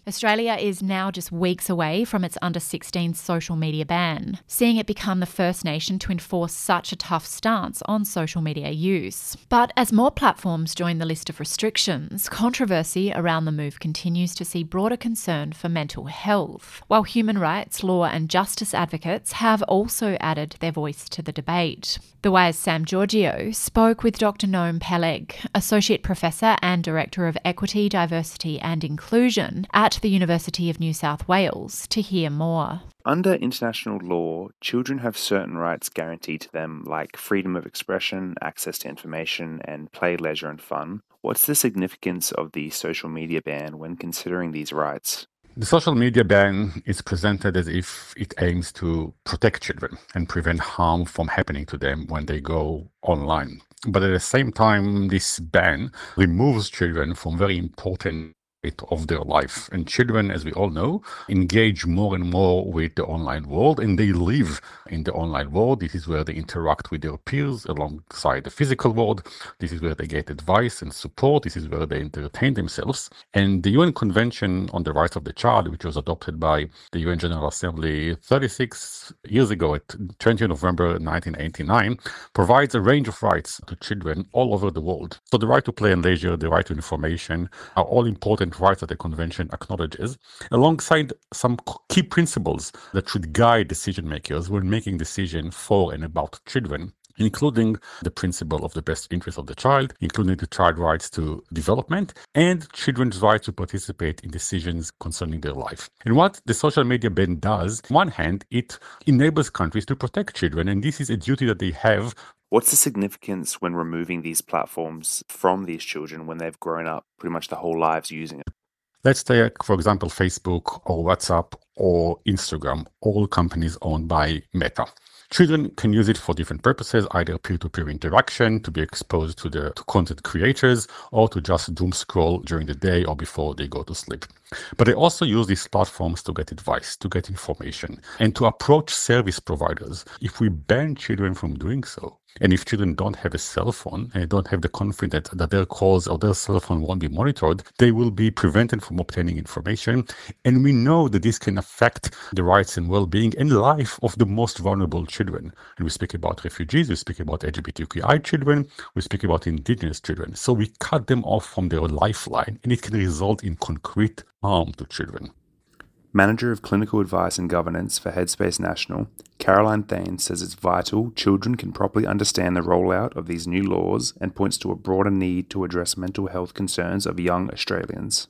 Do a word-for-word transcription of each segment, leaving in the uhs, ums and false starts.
Australia is now just weeks away from its under sixteen social media ban, seeing it become the first nation to enforce such a tough stance on social media use. But as more platforms join the list of restrictions, controversy around the move continues to see broader concern for mental health, while human rights, law and justice advocates have also added their voice to the debate. The Wire's Sam Giorgio spoke with Doctor Noam Peleg, Associate Professor and Director of Equity, Diversity and Inclusion at the University of New South Wales, to hear more. Under international law, children have certain rights guaranteed to them, like freedom of expression, access to information, and play, leisure, and fun. What's the significance of the social media ban when considering these rights? The social media ban is presented as if it aims to protect children and prevent harm from happening to them when they go online. But at the same time, this ban removes children from very important of their life. And children, as we all know, engage more and more with the online world, and they live in the online world. This is where they interact with their peers alongside the physical world. This is where they get advice and support. This is where they entertain themselves. And the U N Convention on the Rights of the Child, which was adopted by the U N General Assembly thirty-six years ago, at twentieth of November nineteen eighty-nine, provides a range of rights to children all over the world. So the right to play and leisure, the right to information are all important rights that the convention acknowledges, alongside some key principles that should guide decision makers when making decisions for and about children, including the principle of the best interest of the child, including the child rights to development, and children's right to participate in decisions concerning their life. And what the social media ban does, on one hand, it enables countries to protect children, and this is a duty that they have. What's the significance when removing these platforms from these children when they've grown up pretty much their whole lives using it? Let's take, for example, Facebook or WhatsApp or Instagram, all companies owned by Meta. Children can use it for different purposes, either peer-to-peer interaction, to be exposed to the to content creators, or to just doom scroll during the day or before they go to sleep. But they also use these platforms to get advice, to get information, and to approach service providers. If we ban children from doing so, and if children don't have a cell phone and don't have the confidence that their calls or their cell phone won't be monitored, they will be prevented from obtaining information. And we know that this can affect the rights and well-being and life of the most vulnerable children. And we speak about refugees, we speak about L G B T Q I children, we speak about indigenous children. So we cut them off from their lifeline, and it can result in concrete harm to children. Manager of Clinical Advice and Governance for Headspace National, Caroline Thain, says it's vital children can properly understand the rollout of these new laws and points to a broader need to address mental health concerns of young Australians.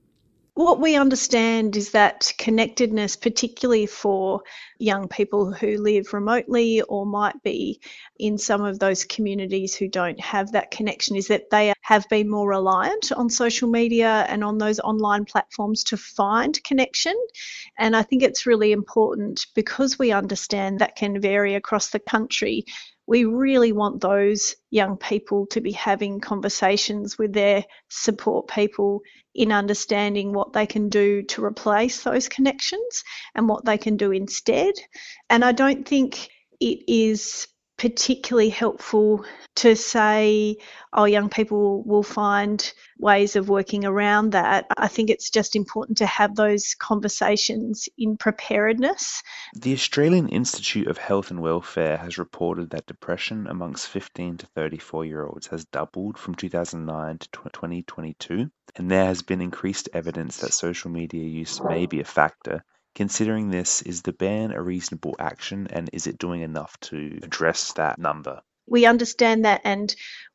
What we understand is that connectedness, particularly for young people who live remotely or might be in some of those communities who don't have that connection, is that they have been more reliant on social media and on those online platforms to find connection. And I think it's really important, because we understand that can vary across the country. We really want those young people to be having conversations with their support people in understanding what they can do to replace those connections and what they can do instead. And I don't think it is particularly helpful to say, oh, young people will find ways of working around that. I think it's just important to have those conversations in preparedness. The Australian Institute of Health and Welfare has reported that depression amongst fifteen to thirty-four-year-olds has doubled from two thousand nine to twenty twenty-two, and there has been increased evidence that social media use may be a factor. Considering this, is the ban a reasonable action, and is it doing enough to address that number? We understand that, and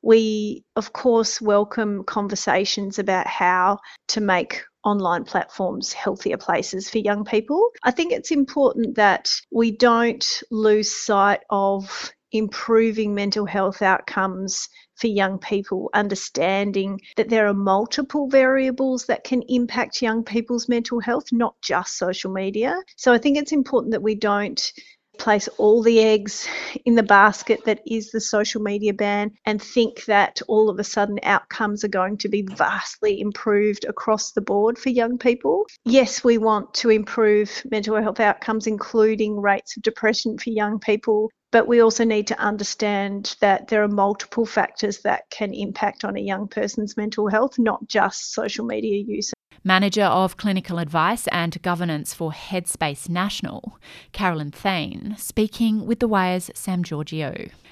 we, of course, welcome conversations about how to make online platforms healthier places for young people. I think it's important that we don't lose sight of improving mental health outcomes for young people, understanding that there are multiple variables that can impact young people's mental health, not just social media. So I think it's important that we don't place all the eggs in the basket that is the social media ban and think that all of a sudden outcomes are going to be vastly improved across the board for young people. Yes, we want to improve mental health outcomes, including rates of depression for young people, but we also need to understand that there are multiple factors that can impact on a young person's mental health, not just social media use. Manager of Clinical Advice and Governance for Headspace National, Carolyn Thane, speaking with The Wire's Sam Giorgio.